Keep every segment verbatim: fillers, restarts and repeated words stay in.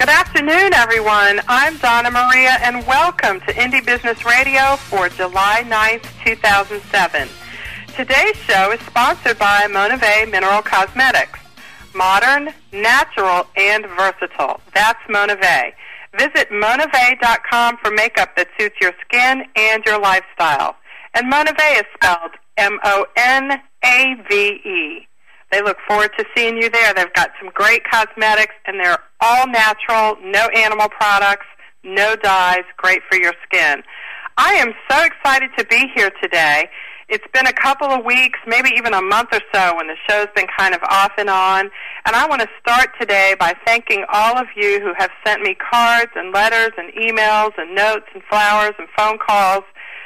Good afternoon, everyone. I'm Donna Maria, and welcome to Indie Business Radio for July ninth, two thousand seven. Today's show is sponsored by Monavie Mineral Cosmetics. Modern, natural, and versatile. That's Monavie. Visit Monavie dot com for makeup that suits your skin and your lifestyle. And Monavie is spelled M O N A V E. They look forward to seeing you there. They've got some great cosmetics, and they're all natural, no animal products, no dyes, great for your skin. I am so excited to be here today. It's been a couple of weeks, maybe even a month or so, when the show's been kind of off and on. And I want to start today by thanking all of you who have sent me cards and letters and emails and notes and flowers and phone calls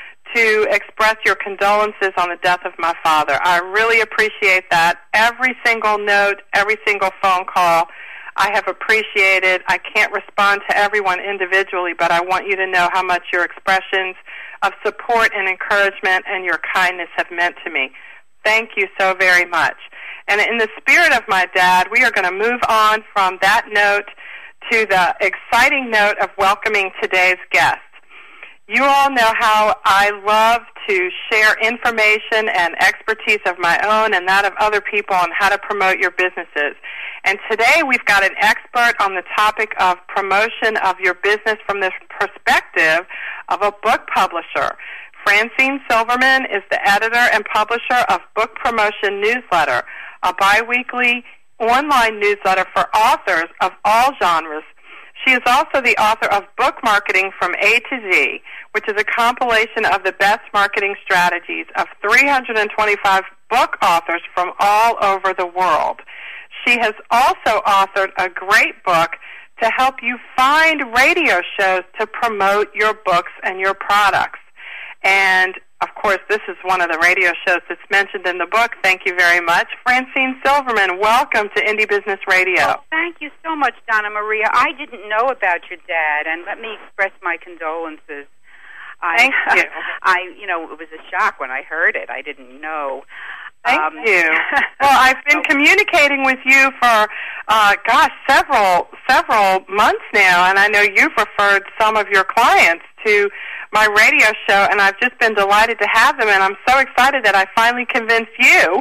to express your condolences on the death of my father. I really appreciate that. Every single note, every single phone call, I have appreciated. I can't respond to everyone individually, but I want you to know how much your expressions of support and encouragement and your kindness have meant to me. Thank you so very much. And in the spirit of my dad, we are going to move on from that note to the exciting note of welcoming today's guest. You all know how I love to share information and expertise of my own and that of other people on how to promote your businesses. And today we've got an expert on the topic of promotion of your business from the perspective of a book publisher. Francine Silverman is the editor and publisher of Book Promotion Newsletter, a biweekly online newsletter for authors of all genres. She is also the author of Book Marketing from A to Z, which is a compilation of the best marketing strategies of three hundred twenty-five book authors from all over the world. She has also authored a great book to help you find radio shows to promote your books and your products. And, of course, this is one of the radio shows that's mentioned in the book. Thank you very much. Francine Silverman, welcome to Indie Business Radio. Oh, thank you so much, Donna Maria. I didn't know about your dad, and let me express my condolences. I, Thank you. I, you know, it was a shock when I heard it. I didn't know. Thank um, you. Well, I've been communicating with you for, uh, gosh, several several months now, and I know you've referred some of your clients to my radio show, and I've just been delighted to have them, and I'm so excited that I finally convinced you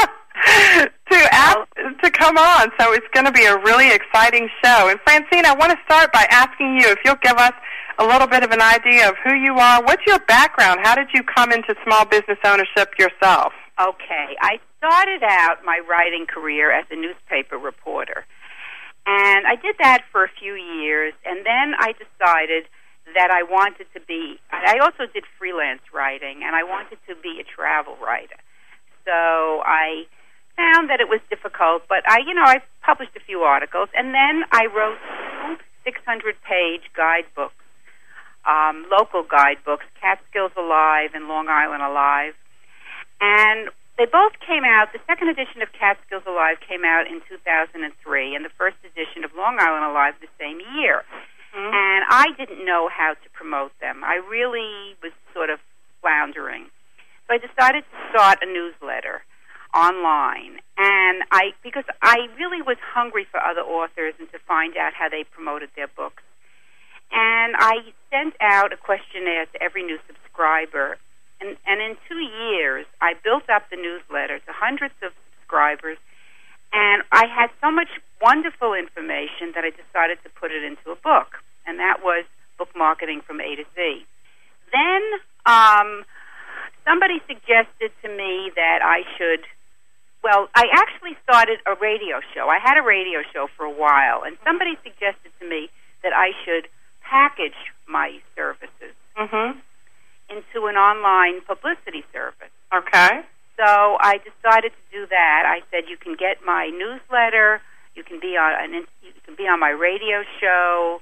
to ask to come on. So it's going to be a really exciting show. And Francine, I want to start by asking you if you'll give us a little bit of an idea of who you are. What's your background? How did you come into small business ownership yourself? Okay. I started out my writing career as a newspaper reporter, and I did that for a few years, and then I decided that I wanted to be, I also did freelance writing, and I wanted to be a travel writer. So I found that it was difficult, but I, you know, I published a few articles, and then I wrote two six hundred page guidebooks, um, local guidebooks, Catskills Alive and Long Island Alive. And they both came out, the second edition of Catskills Alive came out in two thousand three, and the first edition of Long Island Alive the same year. Mm-hmm. And I didn't know how to promote them. I really was sort of floundering. So I decided to start a newsletter online, and I because I really was hungry for other authors and to find out how they promoted their books. And I sent out a questionnaire to every new subscriber, and, and in two years, I built up the newsletter to hundreds of subscribers, and I had so much wonderful information that I decided to put it into a book, and that was Book Marketing from A to Z. Then um, somebody suggested to me that I should, well, I actually started a radio show. I had a radio show for a while, and somebody suggested to me that I should package my services mm-hmm. into an online publicity service. Okay. So I decided to do that. I said, you can get my newsletter, you can be on an, you can be on my radio show,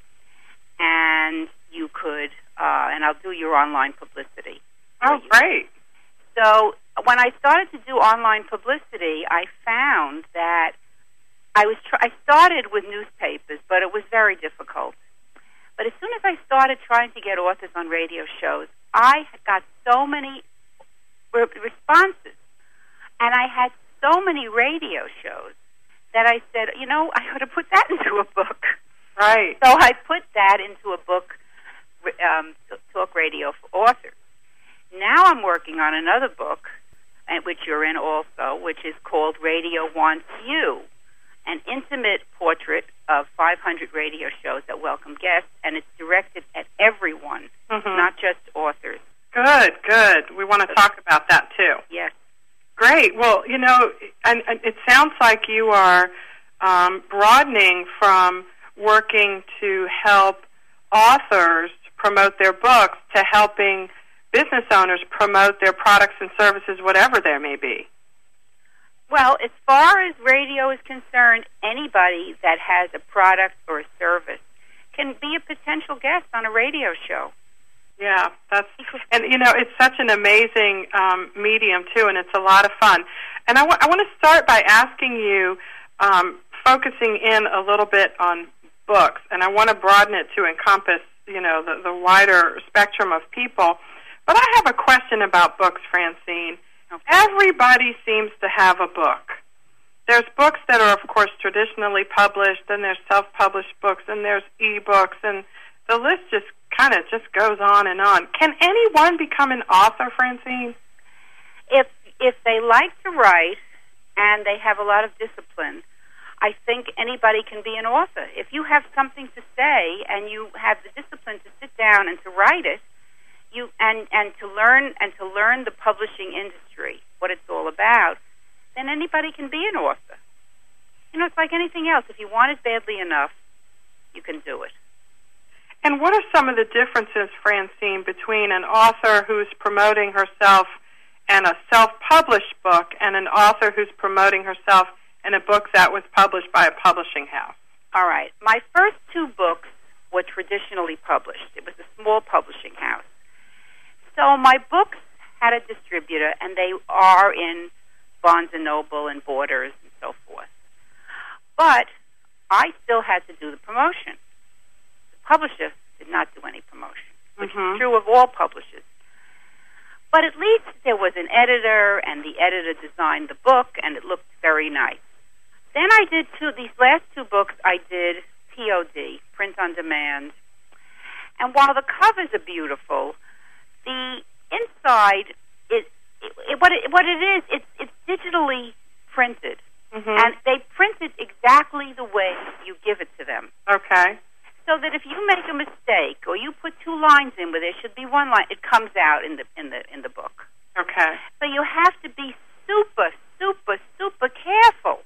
and you could, uh, and I'll do your online publicity. Oh, great. So when I started to do online publicity, I found that I was tr- I started with newspapers, but it was very difficult. But as soon as I started trying to get authors on radio shows, I got so many re- responses, and I had so many radio shows that I said, you know, I ought to put that into a book. Right. So I put that into a book, um, talk radio for authors. Now I'm working on another book, which you're in also, which is called Radio Wants You, an intimate portrait of five hundred radio shows that welcome guests, and it's directed at everyone, mm-hmm. not just authors. Good, good. We want to talk about that, too. Yes. Great. Well, you know, and, and it sounds like you are um, broadening from working to help authors promote their books to helping business owners promote their products and services, whatever there may be. Well, as far as radio is concerned, anybody that has a product or a service can be a potential guest on a radio show. Yeah, that's, and you know, it's such an amazing um, medium too, and it's a lot of fun. And I, w- I want to start by asking you, um, focusing in a little bit on books, and I want to broaden it to encompass, you know, the, the wider spectrum of people. But I have a question about books, Francine. Okay. Everybody seems to have a book. There's books that are, of course, traditionally published, and there's self-published books, and there's e-books, and the list just kind of just goes on and on. Can anyone become an author, Francine? If if they like to write and they have a lot of discipline, I think anybody can be an author. If you have something to say and you have the discipline to sit down and to write it, you and, and to learn and to learn the publishing industry, what it's all about, then anybody can be an author. You know, it's like anything else. If you want it badly enough, you can do it. And what are some of the differences, Francine, between an author who's promoting herself and a self-published book and an author who's promoting herself in a book that was published by a publishing house? All right. My first two books were traditionally published. It was a small publishing house. So my books had a distributor, and they are in Barnes and Noble and Borders and so forth. But I still had to do the promotion. Publisher did not do any promotion, which mm-hmm. is true of all publishers. But at least there was an editor, and the editor designed the book, and it looked very nice. Then I did two, these last two books I did P O D, print on demand. And while the covers are beautiful, the inside, is, it, it, what, it, what it is, it's, it's digitally printed. Mm-hmm. And they print it exactly the way you give it to them. Okay. So that if you make a mistake or you put two lines in where there should be one line, it comes out in the in the in the book. Okay. So you have to be super, super, super careful.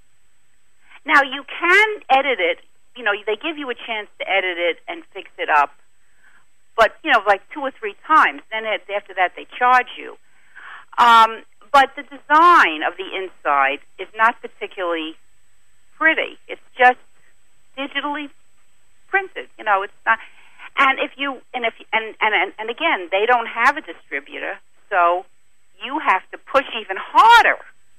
Now you can edit it. You know, they give you a chance to edit it and fix it up, but you know, like two or three times. Then after that, they charge you. Um, but the design of the inside is not particularly pretty. It's just digitally printed, you know, it's not. And if you and if and, and and again, they don't have a distributor, so you have to push even harder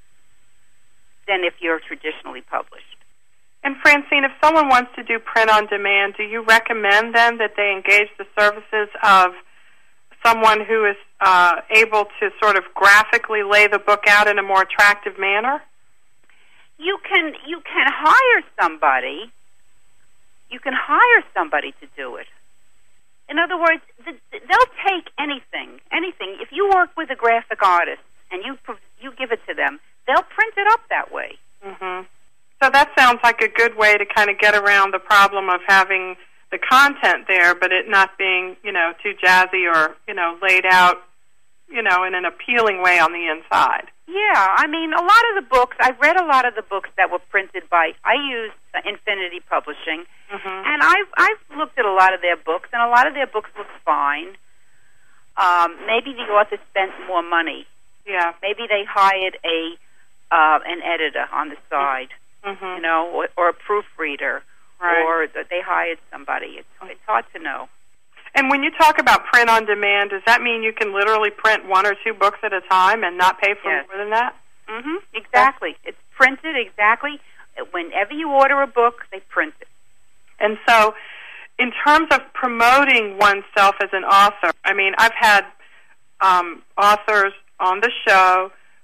than if you're traditionally published. And Francine, if someone wants to do print on demand, do you recommend then that they engage the services of someone who is uh, able to sort of graphically lay the book out in a more attractive manner? You can you can hire somebody. You can hire somebody to do it. In other words, the, they'll take anything, anything. If you work with a graphic artist and you you give it to them, they'll print it up that way. Mm-hmm. So that sounds like a good way to kind of get around the problem of having the content there, but it not being, you know, too jazzy or, you know, laid out, you know, in an appealing way on the inside. Yeah, I mean, a lot of the books, I've read a lot of the books that were printed by, I used uh, Infinity Publishing, mm-hmm. and I've, I've looked at a lot of their books, and a lot of their books look fine. Um, maybe the author spent more money. Yeah. Maybe they hired a uh, an editor on the side, mm-hmm. you know, or, or a proofreader, right. or that they hired somebody. It's, it's hard to know. And when you talk about print on demand, does that mean you can literally print one or two books at a time and not pay for yes. more than that? Mm-hmm. Exactly. It's printed exactly. Whenever you order a book, they print it. And so, in terms of promoting oneself as an author, I mean, I've had um, authors on the show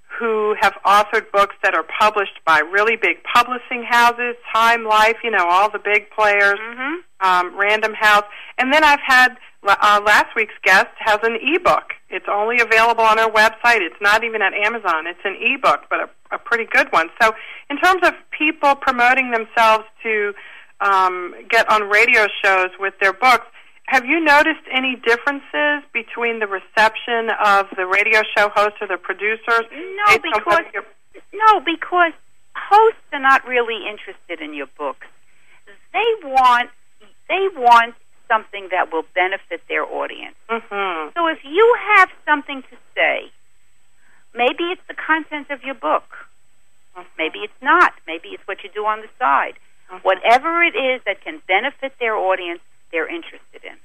who have authored books that are published by really big publishing houses, Time, Life, you know, all the big players, Mm-hmm. um, Random House. And then I've had, uh, last week's guest has an e-book. It's only available on our website. It's not even at Amazon. It's an e-book, but a, a pretty good one. So in terms of people promoting themselves to um, get on radio shows with their books, have you noticed any differences between the reception of the radio show hosts or the producers? No, because no, because hosts are not really interested in your books. They want they want something that will benefit their audience. Mm-hmm. So if you have something to say, maybe it's the content of your book. Mm-hmm. Maybe it's not. Maybe it's what you do on the side. Mm-hmm. Whatever it is that can benefit their audience, they're interested in.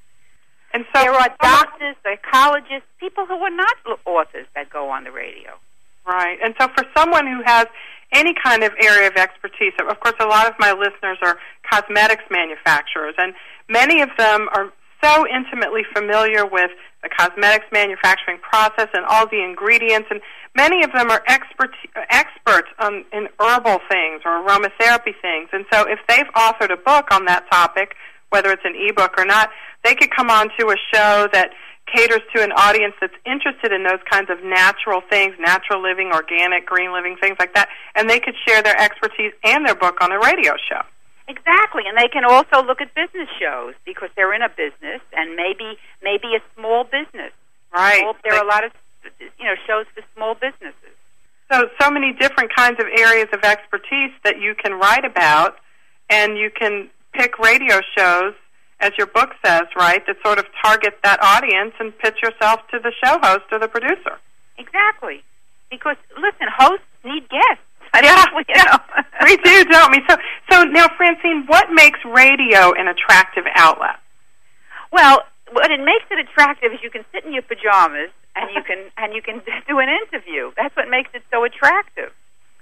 And so there are doctors, psychologists, people who are not authors that go on the radio. Right. And so for someone who has any kind of area of expertise, of course a lot of my listeners are cosmetics manufacturers, and many of them are so intimately familiar with the cosmetics manufacturing process and all the ingredients, and many of them are expert, experts on, in herbal things or aromatherapy things. And so if they've authored a book on that topic, whether it's an e-book or not, they could come on to a show that caters to an audience that's interested in those kinds of natural things, natural living, organic, green living, things like that, and they could share their expertise and their book on a radio show. Exactly, and they can also look at business shows because they're in a business, and maybe maybe a small business. Right. Small, there are a lot of you know shows for small businesses. So, so many different kinds of areas of expertise that you can write about, and you can pick radio shows, as your book says, right, that sort of target that audience and pitch yourself to the show host or the producer. Exactly. Because, listen, hosts need guests. Yeah, you know. We do, don't we? So, so now, Francine, what makes radio an attractive outlet? Well, what it makes it attractive is you can sit in your pajamas and you can and you can do an interview. That's what makes it so attractive.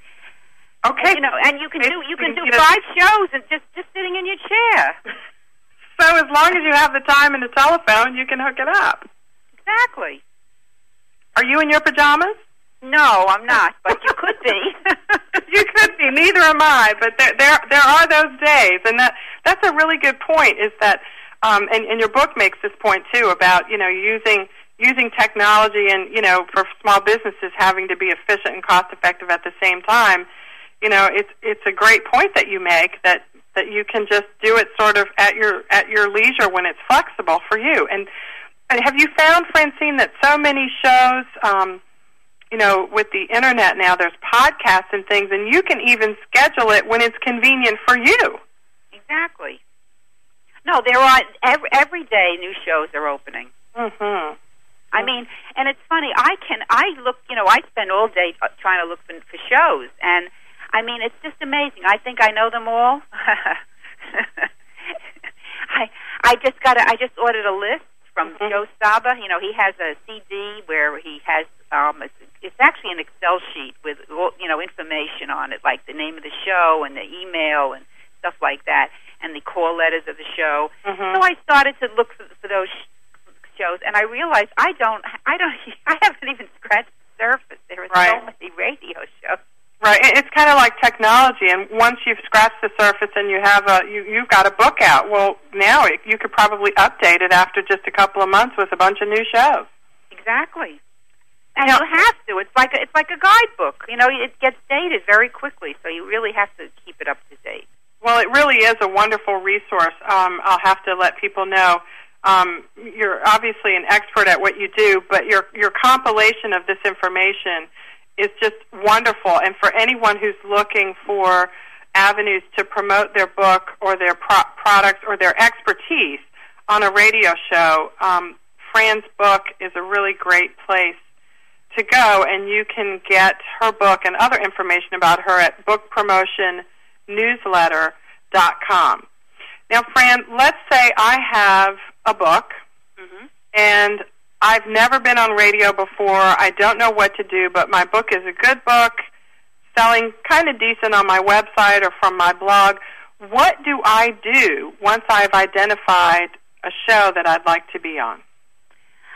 Okay. And, you know, and you can do you can do five shows and just just sitting in your chair. So as long as you have the time and the telephone, you can hook it up. Exactly. Are you in your pajamas? No, I'm not, but you could be. You could be. Neither am I. But there, there, there are those days, and that that's a really good point. Is that, um, and, and your book makes this point too about you know using using technology and you know for small businesses having to be efficient and cost effective at the same time. You know, it's it's a great point that you make that. that you can just do it sort of at your at your leisure when it's flexible for you. And, and have you found, Francine, that so many shows, um, you know, with the Internet now, there's podcasts and things, and you can even schedule it when it's convenient for you. Exactly. No, there are, every, every day new shows are opening. Mm-hmm. I mean, and it's funny, I can, I look, you know, I spend all day trying to look for, for shows, and I mean, it's just amazing. I think I know them all. I I just got a, I just ordered a list from mm-hmm. Joe Saba. You know, he has a C D where he has um, it's, it's actually an Excel sheet with you know information on it, like the name of the show and the email and stuff like that, and the call letters of the show. Mm-hmm. So I started to look for, for those sh- shows, and I realized I don't I don't I haven't even scratched the surface. There are right. so many radio shows. Right, it's kind of like technology, and once you've scratched the surface and you have a you, you've got a book out, well, now it, you could probably update it after just a couple of months with a bunch of new shows. Exactly, and you have to. It's like a, it's like a guidebook. You know, it gets dated very quickly, so you really have to keep it up to date. Well, it really is a wonderful resource. Um, I'll have to let people know. Um, you're obviously an expert at what you do, but your your compilation of this information is just wonderful. And for anyone who's looking for avenues to promote their book or their pro- products or their expertise on a radio show, um, Fran's book is a really great place to go, and you can get her book and other information about her at book promotion newsletter dot com. Now, Fran, let's say I have a book, mm-hmm. and I've never been on radio before. I don't know what to do, but my book is a good book, selling kind of decent on my website or from my blog. What do I do once I've identified a show that I'd like to be on?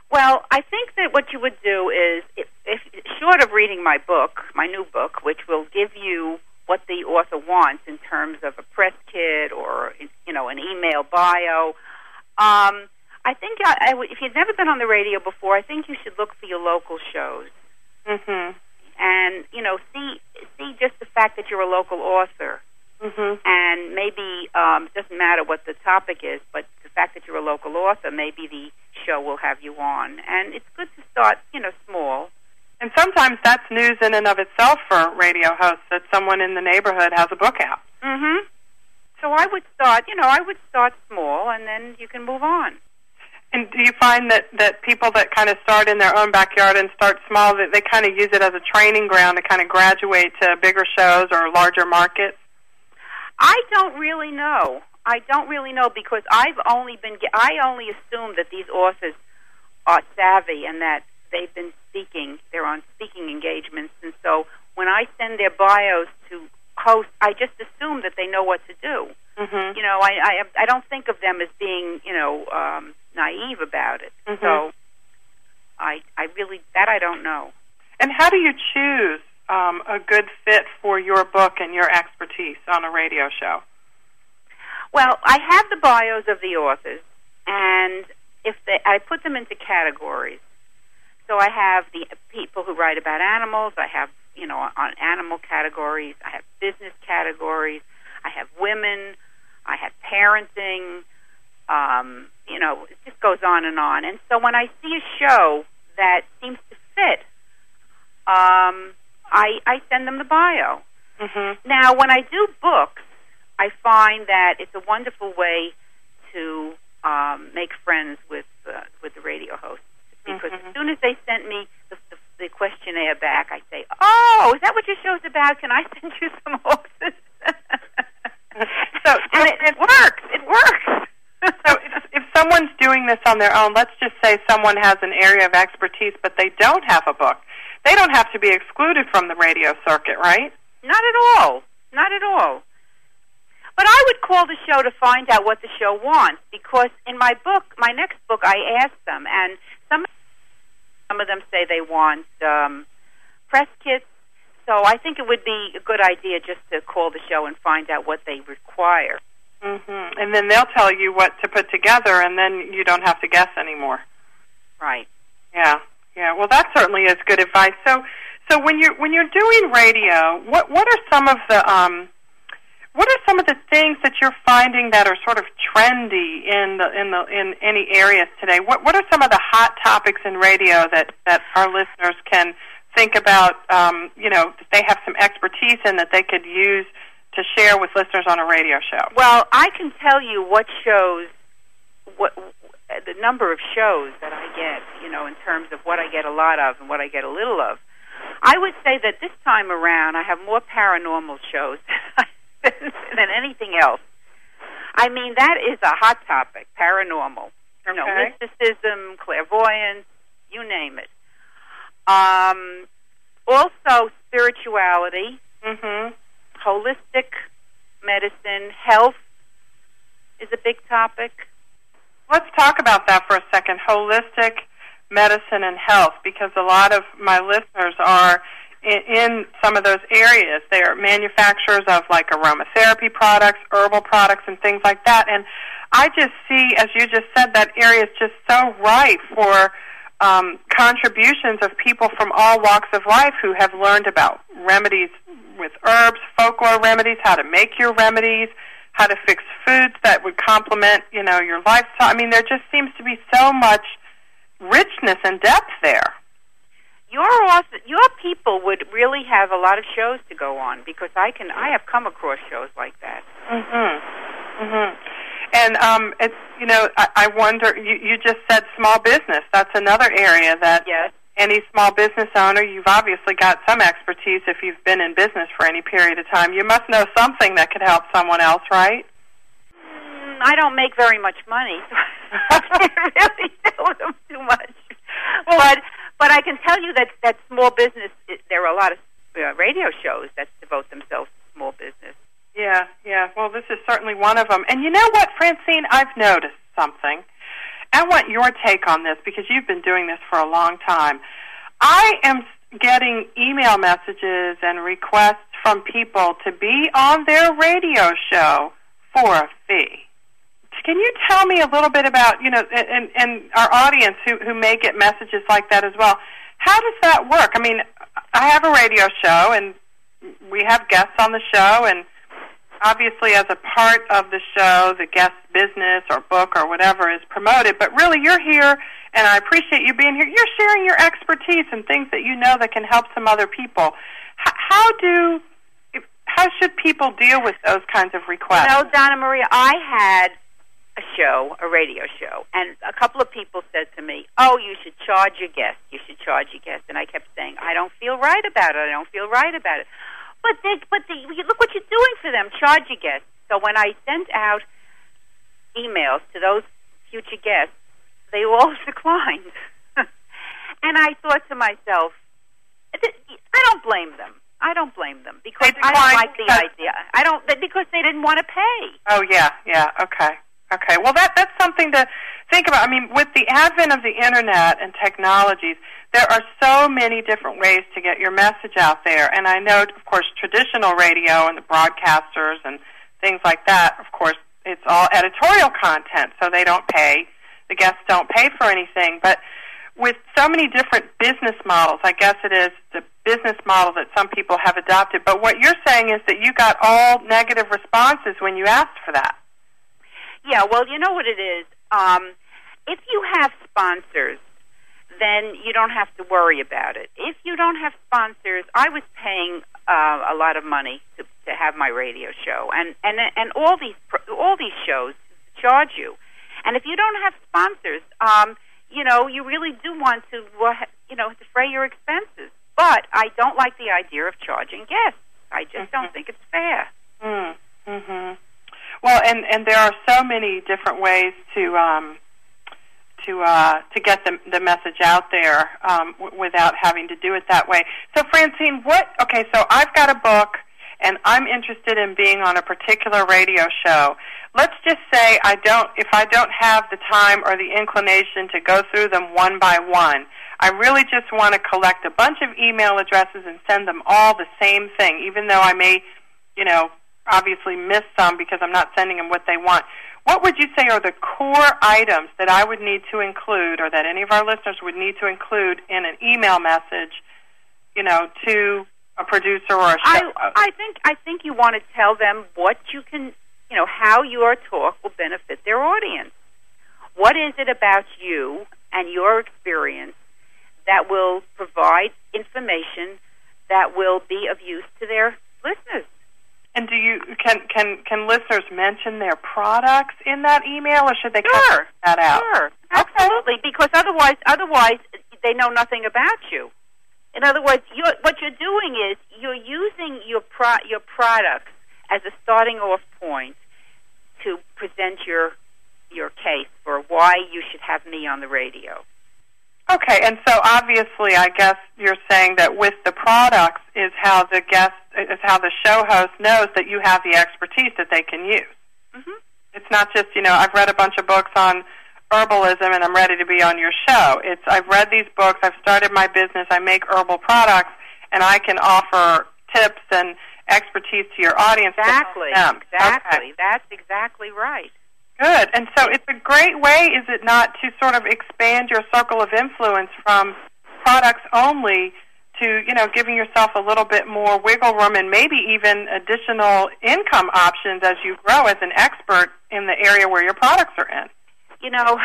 Well, I think that what you would do is, if, if short of reading my book, my new book, which will give you what the author wants in terms of a press kit or, you know, an email bio, um, I think I, I w- if you've never been on the radio before, I think you should look for your local shows. Mm-hmm. And, you know, see see just the fact that you're a local author. Mm-hmm. And maybe um, it doesn't matter what the topic is, but the fact that you're a local author, maybe the show will have you on. And it's good to start, you know, small. And sometimes that's news in and of itself for radio hosts, that someone in the neighborhood has a book out. Mm-hmm. So I would start, you know, I would start small, and then you can move on. And do you find that, that people that kind of start in their own backyard and start small, that they kind of use it as a training ground to kind of graduate to bigger shows or larger markets? I don't really know. I don't really know because I've only been, I only assume that these authors are savvy and that they've been speaking, they're on speaking engagements, and so when I send their bios to hosts, I just assume that they know what to do. Mm-hmm. You know, I, I I don't think of them as being, you know, um, naive about it. Mm-hmm. So I I really, that I don't know. And how do you choose um, a good fit for your book and your expertise on a radio show? Well, I have the bios of the authors, and if they, I put them into categories. So I have the people who write about animals. I have, you know, on animal categories. I have business categories. I have women. I have parenting. Um, you know, it just goes on and on. And so when I see a show that seems to fit, um, I, I send them the bio. Mm-hmm. Now, when I do books, I find that it's a wonderful way to um, make friends with uh, with the radio host. Because mm-hmm. as soon as they sent me the, the, the questionnaire back, I say, "Oh, is that what your show's about? Can I send you some horses?" so, and it, it works. It works. So, if, if someone's doing this on their own, let's just say someone has an area of expertise, but they don't have a book, they don't have to be excluded from the radio circuit, right? Not at all. Not at all. But I would call the show to find out what the show wants, because in my book, my next book, I asked them, and some some of them say they want um, press kits. So I think it would be a good idea just to call the show and find out what they require. Mm-hmm. And then they'll tell you what to put together, and then you don't have to guess anymore. Right. Yeah. Yeah. Well, that certainly is good advice. So, so when you're when you're doing radio, what what are some of the um, what are some of the things that you're finding that are sort of trendy in the in the in any areas today? What what are some of the hot topics in radio that, that our listeners can think about? Um, you know, that they have some expertise in that they could use to share with listeners on a radio show. Well, I can tell you what shows, what the number of shows that I get. You know, in terms of what I get a lot of and what I get a little of. I would say that this time around, I have more paranormal shows than anything else. I mean, that is a hot topic, paranormal. You know, okay. mysticism, clairvoyance, you name it. Um, also, spirituality, mm-hmm. holistic medicine, health is a big topic. Let's talk about that for a second, holistic medicine and health, because a lot of my listeners are in, in some of those areas. They are manufacturers of like aromatherapy products, herbal products, and things like that. And I just see, as you just said, that area is just so ripe for um, contributions of people from all walks of life who have learned about remedies with herbs, folklore remedies, how to make your remedies, how to fix foods that would complement, you know, your lifestyle. I mean, there just seems to be so much richness and depth there. Your author, your people would really have a lot of shows to go on, because I can I have come across shows like that. Mhm. Mhm. And um, it's you know I, I wonder. You, you just said small business. That's another area that yes. Any small business owner, you've obviously got some expertise if you've been in business for any period of time. You must know something that could help someone else, right? Mm, I don't make very much money, so I can't really tell them too much. Well, but but I can tell you that that small business, there are a lot of uh, radio shows that devote themselves to small business. Yeah, yeah. Well, this is certainly one of them. And you know what, Francine? I've noticed something. I want your take on this because you've been doing this for a long time. I am getting email messages and requests from people to be on their radio show for a fee. Can you tell me a little bit about, you know, and, and our audience who, who may get messages like that as well, how does that work? I mean, I have a radio show, and we have guests on the show, and obviously as a part of the show, the guest business or book or whatever is promoted, but really you're here, and I appreciate you being here. You're sharing your expertise and things that you know that can help some other people. H- how do, how should people deal with those kinds of requests? You know, Donna Maria, I had a show, a radio show, and a couple of people said to me, oh, you should charge your guests, you should charge your guests, and I kept saying, I don't feel right about it, I don't feel right about it. But they, but they, look what you're doing for them, charge your guests. So when I sent out emails to those future guests, they all declined. And I thought to myself, I don't blame them. I don't blame them because I don't like the idea. I don't because they didn't want to pay. Oh yeah, yeah, okay. Okay, well, that that's something to think about. I mean, with the advent of the Internet and technologies, there are so many different ways to get your message out there. And I know, of course, traditional radio and the broadcasters and things like that, of course, it's all editorial content, so they don't pay. The guests don't pay for anything. But with so many different business models, I guess it is the business model that some people have adopted. But what you're saying is that you got all negative responses when you asked for that. Yeah, well, you know what it is. Um, if you have sponsors, then you don't have to worry about it. If you don't have sponsors, I was paying uh, a lot of money to, to have my radio show, and and and all these all these shows charge you. And if you don't have sponsors, um, you know, you really do want to, you know, defray your expenses. But I don't like the idea of charging guests. I just mm-hmm. don't think it's fair. Mm. Mm-hmm. Well, and, and there are so many different ways to um, to uh, to get the the message out there um, w- without having to do it that way. So, Francine, what? Okay, so I've got a book, and I'm interested in being on a particular radio show. Let's just say I don't. If I don't have the time or the inclination to go through them one by one, I really just want to collect a bunch of email addresses and send them all the same thing, even though I may, you know, obviously miss some because I'm not sending them what they want. What would you say are the core items that I would need to include, or that any of our listeners would need to include in an email message, you know, to a producer or a show I, host? I think I think you want to tell them what you can, you know, how your talk will benefit their audience. What is it about you and your experience that will provide information that will be of use to their listeners? And do you can can can listeners mention their products in that email, or should they sure, cut that out? Sure, absolutely, okay. Because otherwise, otherwise they know nothing about you. In other words, you're, what you're doing is you're using your pro, your products as a starting off point to present your your case for why you should have me on the radio. Okay, and so obviously, I guess you're saying that with the products is how the guest, is how the show host knows that you have the expertise that they can use. Mm-hmm. It's not just, you know, I've read a bunch of books on herbalism and I'm ready to be on your show. It's I've read these books, I've started my business, I make herbal products, and I can offer tips and expertise to your audience. Exactly, to them. exactly. Okay. That's exactly right. Good. And so it's a great way, is it not, to sort of expand your circle of influence from products only to, you know, giving yourself a little bit more wiggle room and maybe even additional income options as you grow as an expert in the area where your products are in? You know,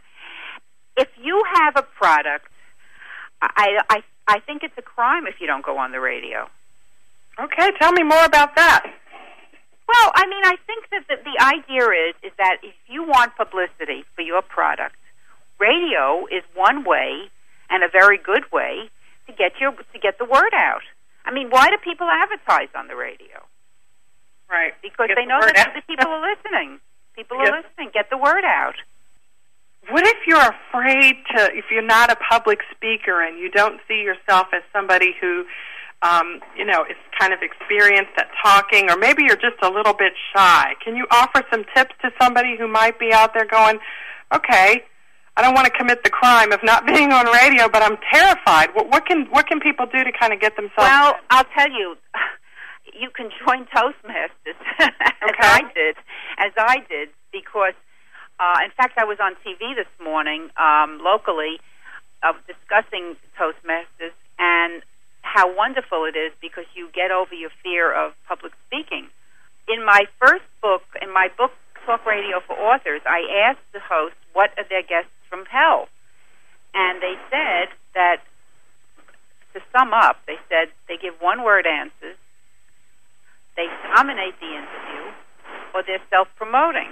if you have a product, I, I, I think it's a crime if you don't go on the radio. Okay, tell me more about that. Well, I mean, I think that the, the idea is is that if you want publicity for your product, radio is one way, and a very good way, to get your to get the word out. I mean, why do people advertise on the radio? Right. Because get they the know that out. the people are listening. People yes. are listening. Get the word out. What if you're afraid to, if you're not a public speaker and you don't see yourself as somebody who Um, you know, is kind of experienced at talking, or maybe you're just a little bit shy? Can you offer some tips to somebody who might be out there going, okay, I don't want to commit the crime of not being on radio, but I'm terrified. What, what can what can people do to kind of get themselves? Well, I'll tell you, you can join Toastmasters as okay. I did, as I did, because uh, in fact I was on T V this morning um, locally uh, discussing Toastmasters and how wonderful it is because you get over your fear of public speaking. In my first book, in my book Talk Radio for Authors, I asked the host what are their guests from hell, and they said that, to sum up, they said they give one-word answers, they dominate the interview, or they're self-promoting.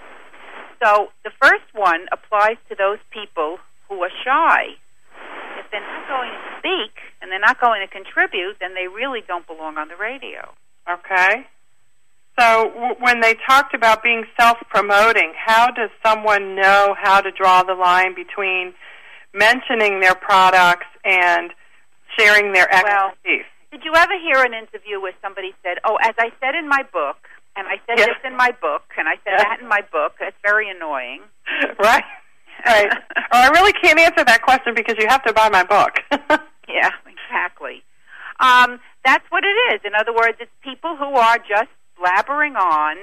So the first one applies to those people who are shy. If they're not going to speak and they're not going to contribute, then they really don't belong on the radio. Okay. So w- when they talked about being self-promoting, how does someone know how to draw the line between mentioning their products and sharing their expertise? Well, did you ever hear an interview where somebody said, oh, as I said in my book, and I said yes. this in my book, and I said yes. that in my book, it's very annoying. Right. Right. Well, I really can't answer that question because you have to buy my book. Yeah, exactly. Um, that's what it is. In other words, it's people who are just blabbering on,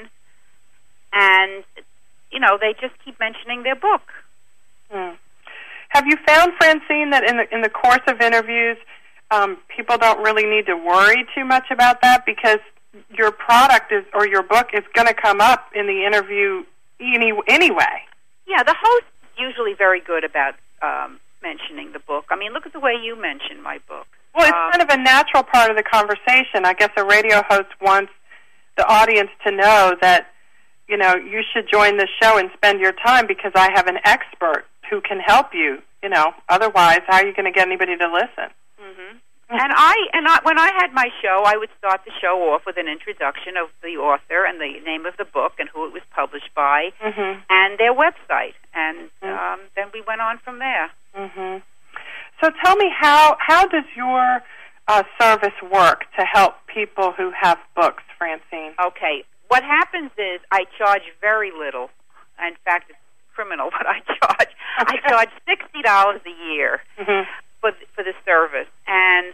and, you know, they just keep mentioning their book. Hmm. Have you found, Francine, that in the, in the course of interviews, um, people don't really need to worry too much about that because your product is or your book is going to come up in the interview any, anyway? Yeah, the host is usually very good about um, mentioning the book. I mean, look at the way you mention my book. Well, it's um, kind of a natural part of the conversation. I guess a radio host wants the audience to know that, you know, you should join this show and spend your time because I have an expert who can help you. You know, otherwise, how are you going to get anybody to listen? Mm-hmm. And I and I, when I had my show, I would start the show off with an introduction of the author and the name of the book and who it was published by mm-hmm. and their website, and mm-hmm. um, then we went on from there. Mm-hmm. So tell me, how how does your uh, service work to help people who have books, Francine? Okay, what happens is I charge very little. In fact, it's criminal what I charge. Okay. I charge sixty dollars a year mm-hmm. for for the service, and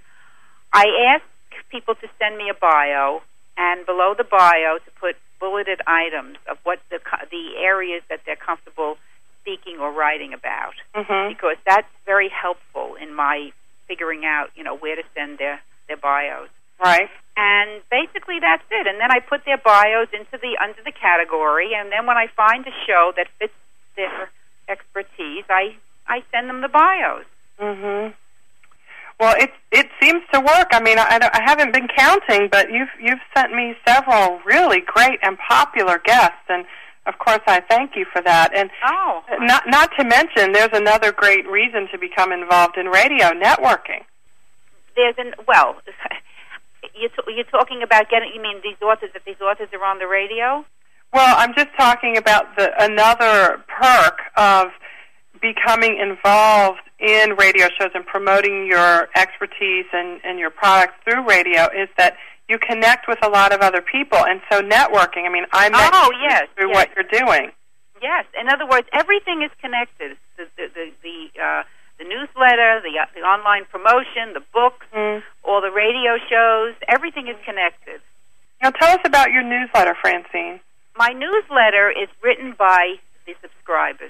I ask people to send me a bio, and below the bio to put bulleted items of what the the areas that they're comfortable speaking or writing about, mm-hmm. because that's very helpful in my figuring out, you know, where to send their their bios. Right. And basically that's it. And then I put their bios into the under the category, and then when I find a show that fits their expertise, I I send them the bios. Mm-hmm. Well, it it seems to work. I mean, I, I haven't been counting, but you've you've sent me several really great and popular guests, and of course I thank you for that. And oh, not not to mention, there's another great reason to become involved in radio, networking. There's an well, you're, t- you're talking about getting. You mean these authors? That these authors are on the radio? Well, I'm just talking about the another perk of becoming involved in radio shows and promoting your expertise and, and your products through radio is that you connect with a lot of other people, and so networking. I mean, I met oh, you yes, through yes. what you're doing. Yes. In other words, everything is connected. The the the the, uh, the newsletter, the uh, the online promotion, the books, mm. all the radio shows. Everything is connected. Now, tell us about your newsletter, Francine. My newsletter is written by the subscribers.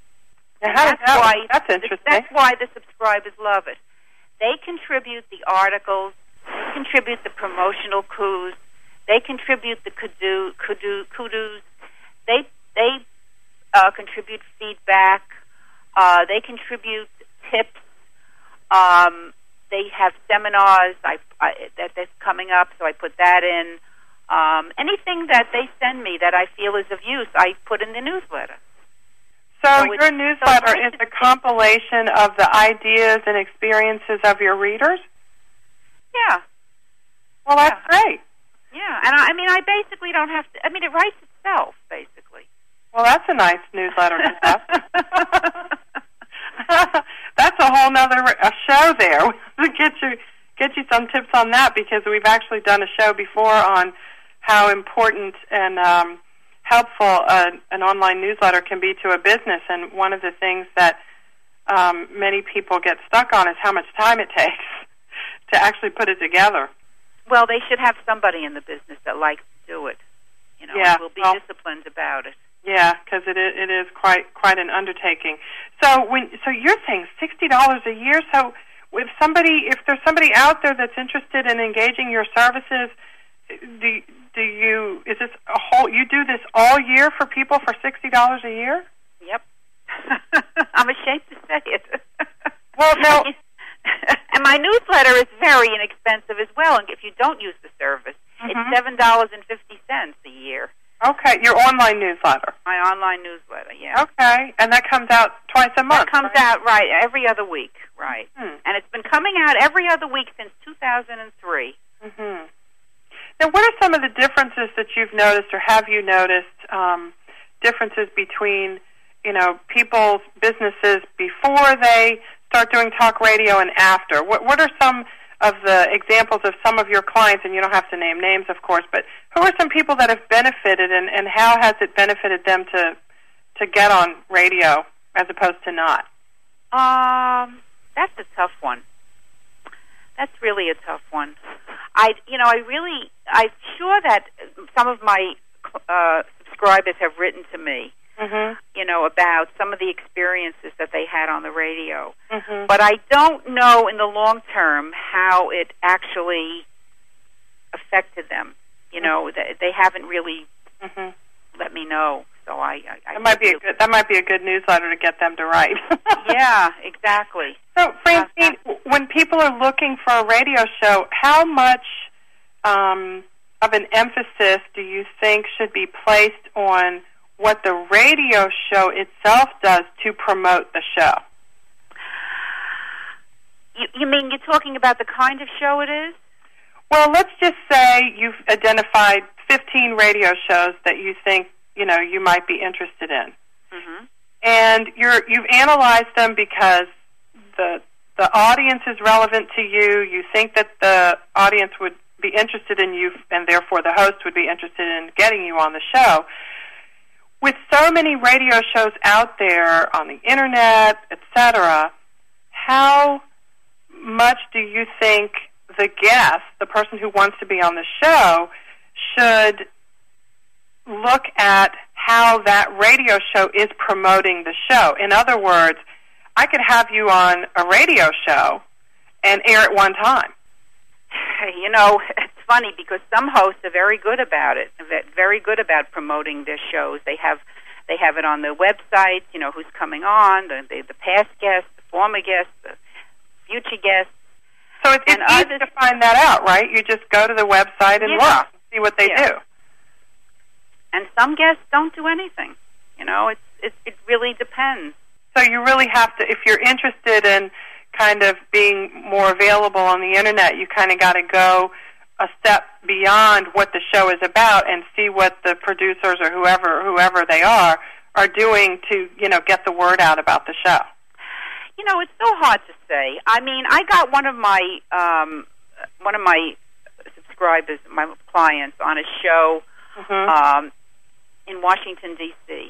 Now, how that's does that why work? That's interesting. That's why the subscribers love it. They contribute the articles. They contribute the promotional coups. They contribute the kudu, kudu, kudos. They they uh, contribute feedback. Uh, they contribute tips. Um, they have seminars I, I, that that's coming up, so I put that in. Um, anything that they send me that I feel is of use, I put in the newsletter. So, so your newsletter so is a compilation of the ideas and experiences of your readers? Yeah. Well, that's yeah. great. Yeah, and I, I mean, I basically don't have to, I mean, it writes itself, basically. Well, that's a nice newsletter to have. That's a whole nother a show there. We'll get you, get you some tips on that, because we've actually done a show before on how important and um, helpful uh, an online newsletter can be to a business. And one of the things that um, many people get stuck on is how much time it takes to actually put it together. Well, they should have somebody in the business that likes to do it. You know, yeah, and will be well, disciplined about it. Yeah, because it is, it is quite quite an undertaking. So when so you're saying sixty dollars a year. So if somebody if there's somebody out there that's interested in engaging your services, do do you is this a whole you do this all year for people for sixty dollars a year? Yep. I'm ashamed to say it. Well, no. And my newsletter is very inexpensive as well. And if you don't use the service, mm-hmm. it's seven dollars and fifty cents a year. Okay, your online newsletter. My online newsletter, yeah. Okay, and that comes out twice a month. That comes right? out right every other week, right? Hmm. And it's been coming out every other week since two thousand three. Mm-hmm. Now, what are some of the differences that you've noticed, or have you noticed um, differences between, you know, people's businesses before they start doing talk radio and after? What What are some of the examples of some of your clients, and you don't have to name names, of course, but who are some people that have benefited, and, and how has it benefited them to to get on radio as opposed to not? Um, that's a tough one. That's really a tough one. I, you know, I really, I'm sure that some of my uh, subscribers have written to me, mm-hmm. you know, about some of the experiences that they had on the radio. Mm-hmm. But I don't know in the long term how it actually affected them. You know, mm-hmm. they haven't really mm-hmm. let me know. So I, I, I that might be a good, that might be a good newsletter to get them to write. Yeah, exactly. So, Francine, uh, when people are looking for a radio show, how much um, of an emphasis do you think should be placed on what the radio show itself does to promote the show? You, you mean you're talking about the kind of show it is? Well, let's just say you've identified fifteen radio shows that you think, you know, you might be interested in. Mm-hmm. And you're, you've analyzed them because the the audience is relevant to you. You think that the audience would be interested in you, and therefore the host would be interested in getting you on the show. With so many radio shows out there on the internet, et cetera, how much do you think the guest, the person who wants to be on the show, should look at how that radio show is promoting the show? In other words, I could have you on a radio show and air it one time. You know, it's funny because some hosts are very good about it, very good about promoting their shows. They have they have it on their website, you know, who's coming on, the, the, the past guests, the former guests, the future guests. So it's, it's easy others, to find that out, right? You just go to the website and yeah. look and see what they yeah. do. And some guests don't do anything. You know, it's, it, it really depends. So you really have to, if you're interested in kind of being more available on the internet, you kind of got to go a step beyond what the show is about and see what the producers or whoever whoever they are are doing to, you know, get the word out about the show. You know, it's so hard to say. I mean, I got one of my um, one of my subscribers, my clients, on a show mm-hmm. um, in Washington, D C,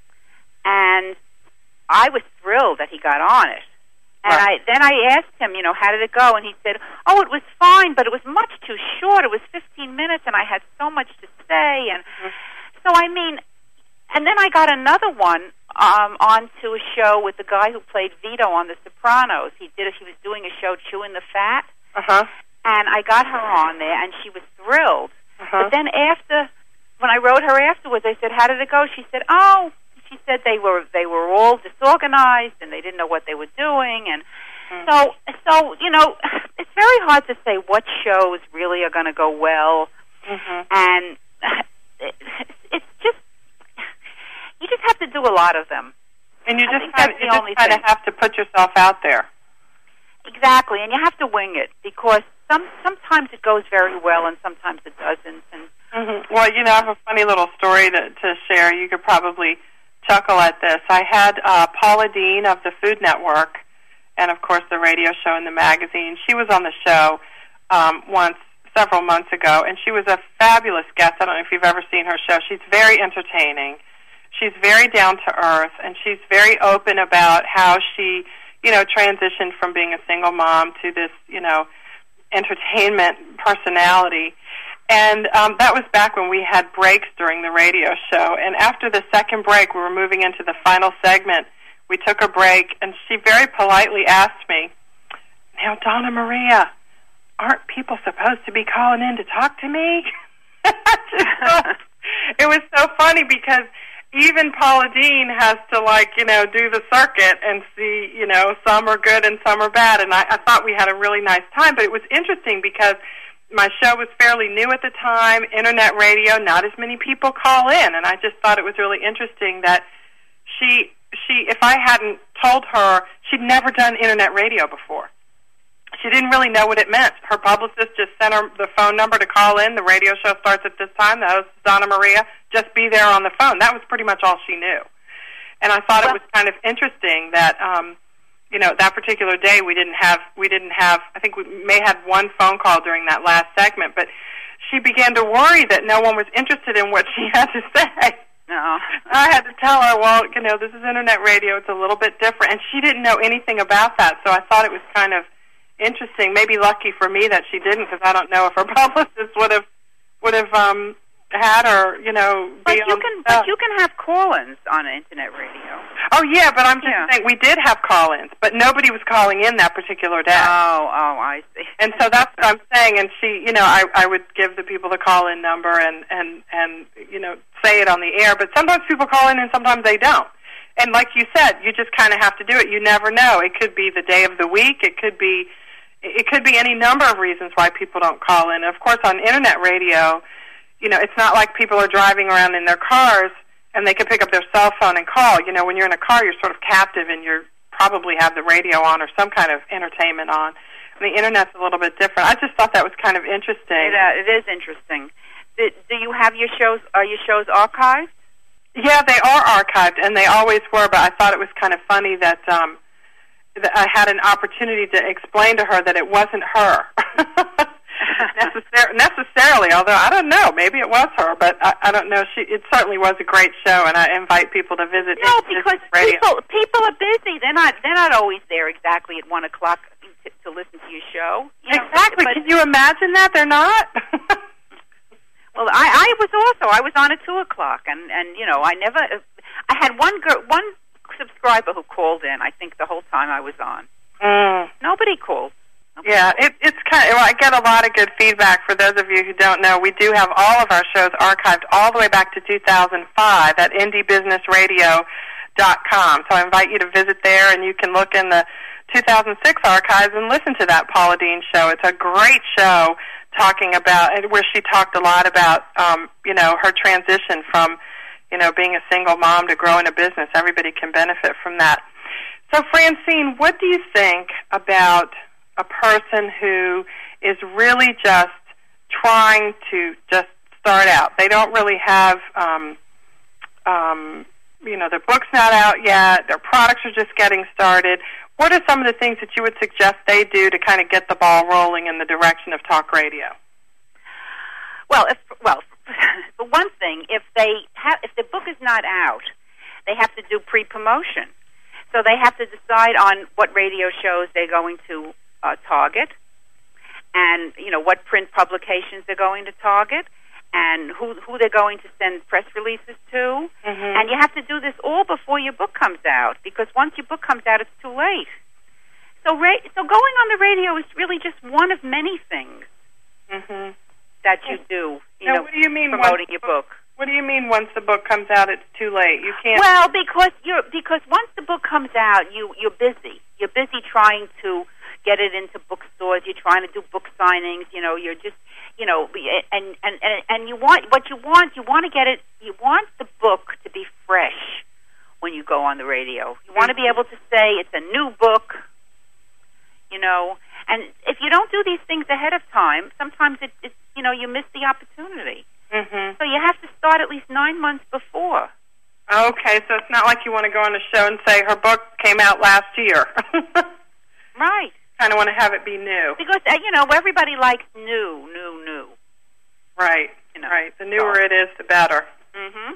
and I was thrilled that he got on it. And right. I, then I asked him, you know, how did it go? And he said, oh, it was fine, but it was much too short. It was fifteen minutes, and I had so much to say. And mm-hmm. so, I mean, and then I got another one um, onto a show with the guy who played Vito on The Sopranos. He did. He was doing a show, Chewing the Fat. Uh-huh. And I got her on there, and she was thrilled. Uh-huh. But then after, when I wrote her afterwards, I said, how did it go? She said, oh, she said they were they were all disorganized and they didn't know what they were doing, and mm-hmm. so so you know, it's very hard to say what shows really are going to go well, mm-hmm. and it, it's just you just have to do a lot of them, and you just kind of, you just kind of have to put yourself out there. Exactly, and you have to wing it because some sometimes it goes very well and sometimes it doesn't. And mm-hmm. Well, you know, I have a funny little story to, to share. You could probably chuckle at this. I had uh, Paula Dean of the Food Network, and of course the radio show and the magazine. She was on the show um, once several months ago, and she was a fabulous guest. I don't know if you've ever seen her show. She's very entertaining. She's very down to earth, and she's very open about how she, you know, transitioned from being a single mom to this, you know, entertainment personality. And um, that was back when we had breaks during the radio show. And after the second break, we were moving into the final segment. We took a break, and she very politely asked me, "Now, Donna Maria, aren't people supposed to be calling in to talk to me?" It was so funny because even Paula Deen has to, like, you know, do the circuit and see, you know, some are good and some are bad. And I, I thought we had a really nice time, but it was interesting because my show was fairly new at the time, internet radio, not as many people call in, and I just thought it was really interesting that she, she, if I hadn't told her, she'd never done internet radio before. She didn't really know what it meant. Her publicist just sent her the phone number to call in. The radio show starts at this time. The host is Donna Maria. Just be there on the phone. That was pretty much all she knew. And I thought well, it was kind of interesting that, um, you know, that particular day we didn't have, we didn't have, I think we may have one phone call during that last segment, but she began to worry that no one was interested in what she had to say. No. I had to tell her, well, you know, this is internet radio. It's a little bit different. And she didn't know anything about that, so I thought it was kind of interesting. Maybe lucky for me that she didn't, because I don't know if her publicist would have would have um, had her, you know, but be you on can, the but you can have call-ins on internet radio. Oh yeah, but I'm just yeah. saying we did have call-ins, but nobody was calling in that particular day. Oh, oh, I see. And so that's what I'm saying. And she, you know, I I would give the people the call-in number and and and you know say it on the air. But sometimes people call in and sometimes they don't. And like you said, you just kind of have to do it. You never know. It could be the day of the week. It could be. It could be any number of reasons why people don't call in. Of course, on internet radio, you know, it's not like people are driving around in their cars and they can pick up their cell phone and call. You know, when you're in a car, you're sort of captive and you probably have the radio on or some kind of entertainment on. And the internet's a little bit different. I just thought that was kind of interesting. It, uh, it is interesting. Do, do you have your shows, are your shows archived? Yeah, they are archived, and they always were, but I thought it was kind of funny that... Um, I had an opportunity to explain to her that it wasn't her Necessar- necessarily, although I don't know, maybe it was her, but I, I don't know. She, it certainly was a great show, and I invite people to visit. No, because people people are busy. They're not they're not always there exactly at one o'clock to, to listen to your show. You exactly. Know, Can you imagine that? They're not. Well, I, I was also I was on at two o'clock, and and you know I never I had one girl one. subscriber who called in, I think, the whole time I was on. Mm. Nobody called. Nobody yeah, called. It, it's kind of, well, I get a lot of good feedback. For those of you who don't know, we do have all of our shows archived all the way back to two thousand five at indie business radio dot com. So I invite you to visit there, and you can look in the two thousand six archives and listen to that Paula Deen show. It's a great show talking about, where she talked a lot about, um, you know, her transition from, you know, being a single mom to growing a business. Everybody can benefit from that. So, Francine, what do you think about a person who is really just trying to just start out? They don't really have, um, um, you know, their book's not out yet, their products are just getting started. What are some of the things that you would suggest they do to kind of get the ball rolling in the direction of talk radio? Well, if, well, for one thing, if they have, if the book is not out, they have to do pre-promotion. So they have to decide on what radio shows they're going to uh, target, and you know what print publications they're going to target, and who who they're going to send press releases to. Mm-hmm. And you have to do this all before your book comes out, because once your book comes out, it's too late. So, ra- so going on the radio is really just one of many things. Mm-hmm. that you do, you now, know, what do you mean promoting your book, book. What do you mean once the book comes out, it's too late? You can't... Well, because you're because once the book comes out, you, you're busy. You're busy trying to get it into bookstores. You're trying to do book signings. You know, you're just, you know, and, and, and, and you want, what you want, you want to get it, you want the book to be fresh when you go on the radio. You want to be able to say it's a new book, you know. And if you don't do these things ahead of time, sometimes it, it you know, you miss the opportunity. Mm-hmm. So you have to start at least nine months before. Okay, so it's not like you want to go on a show and say her book came out last year. Right. Kind of want to have it be new. Because, uh, you know, everybody likes new, new, new. Right, you know, right. The newer so. it is, the better. Mm-hmm.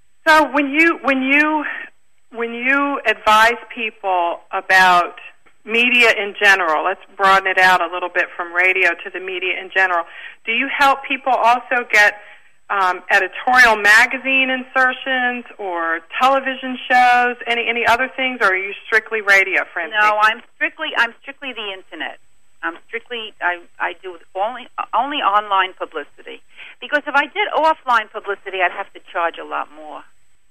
So when you when you when you advise people about media in general, let's broaden it out a little bit from radio to the media in general. Do you help people also get um, editorial magazine insertions or television shows, any any other things, or are you strictly radio, Francine? No, I'm strictly I'm strictly the internet. I'm strictly I I do only only online publicity, because if I did offline publicity, I'd have to charge a lot more.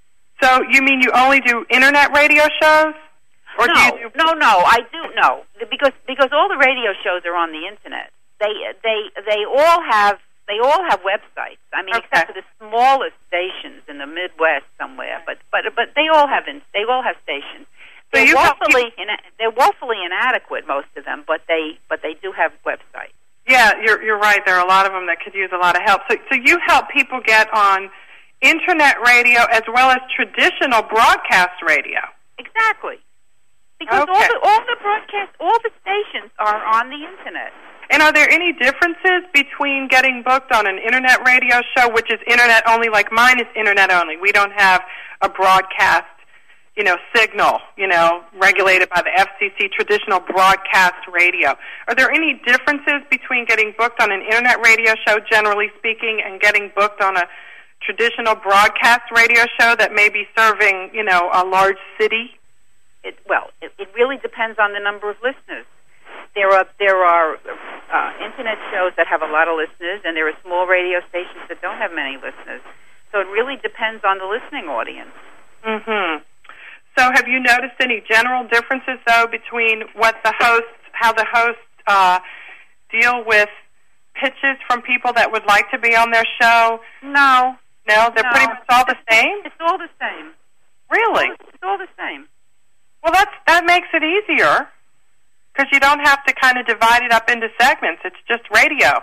So you mean you only do internet radio shows? Or no, do you do- no, no. I do no, because because all the radio shows are on the internet. They they they all have they all have websites. I mean, Okay. except for the smallest stations in the Midwest somewhere. But but but they all have in, they all have stations. So They're you help woefully ina- they're woefully inadequate, most of them. But they but they do have websites. Yeah, you're you're right. There are a lot of them that could use a lot of help. So so you help people get on internet radio as well as traditional broadcast radio. Exactly. Because Okay. all the all the broadcast all the stations are on the internet. And are there any differences between getting booked on an internet radio show, which is internet only, like mine is internet only? We don't have a broadcast, you know, signal, you know, regulated by the F C C, traditional broadcast radio. Are there any differences between getting booked on an internet radio show, generally speaking, and getting booked on a traditional broadcast radio show that may be serving, you know, a large city? It, well, it, it really depends on the number of listeners. There are there are uh, internet shows that have a lot of listeners, and there are small radio stations that don't have many listeners. So it really depends on the listening audience. Mm-hmm. So have you noticed any general differences, though, between what the hosts, how the hosts uh, deal with pitches from people that would like to be on their show? No. No, they're no. pretty much all the same? It's all the same. Really? It's all the same. Well, that's, that makes it easier, because you don't have to kind of divide it up into segments. It's just radio.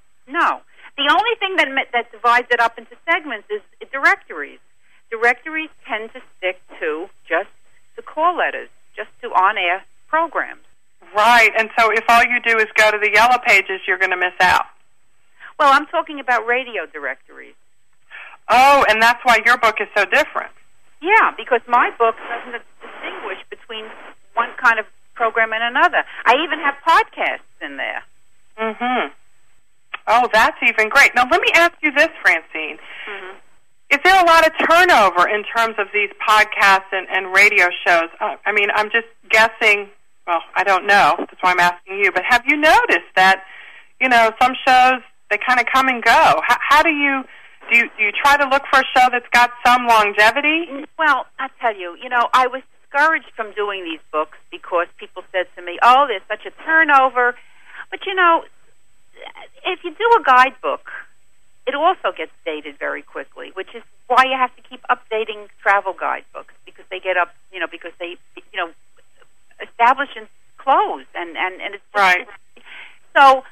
No. The only thing that that divides it up into segments is directories. Directories tend to stick to just the call letters, just to on-air programs. Right, and so if all you do is go to the yellow pages, you're going to miss out. Well, I'm talking about radio directories. Oh, and that's why your book is so different. Yeah, because my book doesn't distinguish between one kind of program and another. I even have podcasts in there. Mm-hmm. Oh, that's even great. Now, let me ask you this, Francine. Mm-hmm. Is there a lot of turnover in terms of these podcasts and, and radio shows? Uh, I mean, I'm just guessing. Well, I don't know. That's why I'm asking you. But have you noticed that, you know, some shows, they kind of come and go? How, how do you... Do you, do you try to look for a show that's got some longevity? Well, I tell you, you know, I was discouraged from doing these books because people said to me, oh, there's such a turnover. But, you know, if you do a guidebook, it also gets dated very quickly, which is why you have to keep updating travel guidebooks, because they get up, you know, because they, you know, establish and close. And, and, and it's just, right. So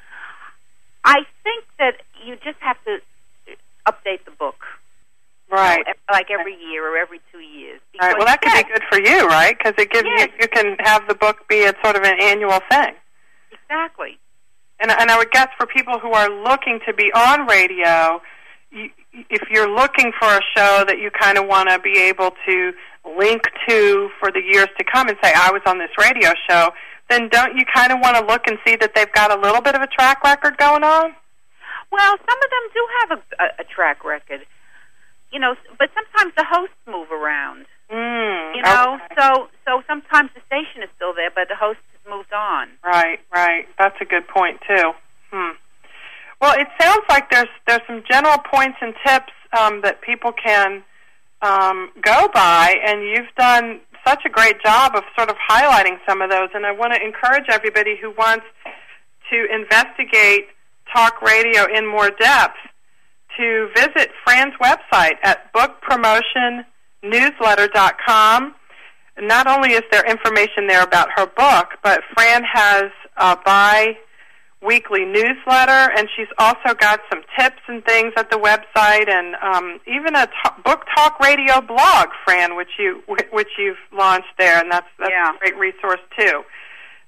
I think that you just have to update the book, right? You know, like every year or every two years. Right. Well, that could yes, be good for you, right? Because it gives yes. you you can have the book be a sort of an annual thing. Exactly. And and I would guess for people who are looking to be on radio, you, if you're looking for a show that you kind of want to be able to link to for the years to come and say, I was on this radio show, then don't you kind of want to look and see that they've got a little bit of a track record going on? Well, some of them do have a, a, a track record, you know, but sometimes the hosts move around, mm, you know, okay. so so sometimes the station is still there, but the host has moved on. Right, right. That's a good point, too. Hmm. Well, it sounds like there's there's some general points and tips um, that people can um, go by, and you've done such a great job of sort of highlighting some of those, and I want to encourage everybody who wants to investigate talk radio in more depth to visit Fran's website at book promotion newsletter dot com. Not only is there information there about her book, but Fran has a bi-weekly newsletter, and she's also got some tips and things at the website, and um, even a t- book talk radio blog, Fran, which you which you've launched there, and that's, that's yeah. a great resource too.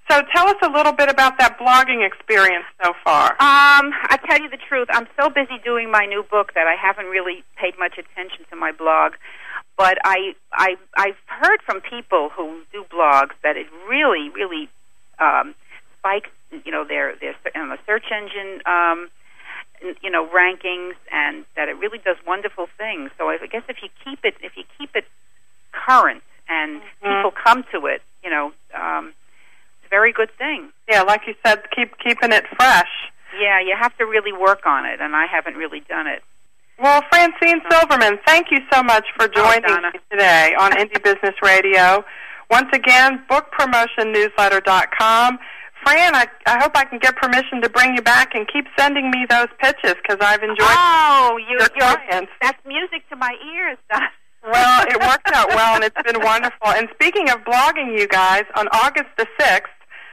So tell us a little bit about that blogging experience so far. Um, I tell you the truth, I'm so busy doing my new book that I haven't really paid much attention to my blog. But I, I, I've heard from people who do blogs that it really, really um, spikes, you know, their their you know, search engine, um, you know, rankings, and that it really does wonderful things. So I guess if you keep it, if you keep it current and mm-hmm. people come to it, you know. Um, Very good thing. Yeah, like you said, keep keeping it fresh. Yeah, you have to really work on it, and I haven't really done it. Well, Francine Silverman, thank you so much for joining oh, me today on Indie Business Radio. Once again, book promotion newsletter dot com. Fran, I, I hope I can get permission to bring you back and keep sending me those pitches because I've enjoyed oh, you, your you're, clients. That's music to my ears, Don. Well, it worked out well, and it's been wonderful. And speaking of blogging, you guys, on August the sixth,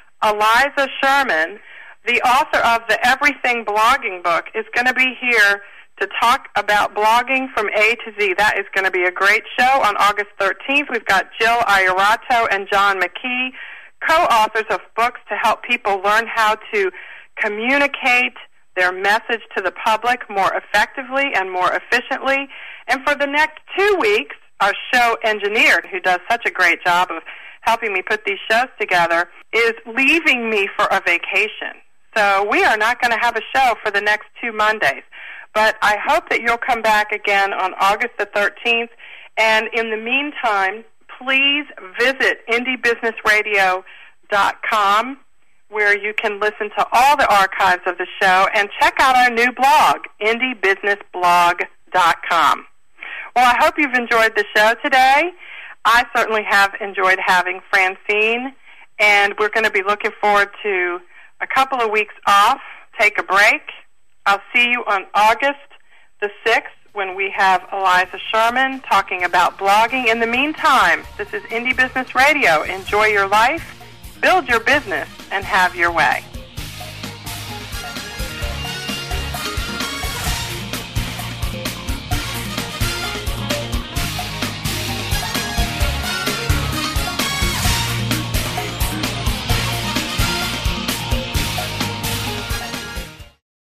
Eliza Sherman, the author of the Everything Blogging book, is going to be here to talk about blogging from A to Z. That is going to be a great show on August thirteenth. We've got Jill Iorato and John McKee, co-authors of books to help people learn how to communicate their message to the public more effectively and more efficiently. And for the next two weeks, our show engineer, who does such a great job of helping me put these shows together, is leaving me for a vacation. So we are not going to have a show for the next two Mondays. But I hope that you'll come back again on August the thirteenth. And in the meantime, please visit indie business radio dot com, where you can listen to all the archives of the show, and check out our new blog, indie business blog dot com. Well, I hope you've enjoyed the show today. I certainly have enjoyed having Francine, and we're going to be looking forward to a couple of weeks off, take a break. I'll see you on August the sixth when we have Eliza Sherman talking about blogging. In the meantime, this is Indie Business Radio. Enjoy your life, build your business, and have your way.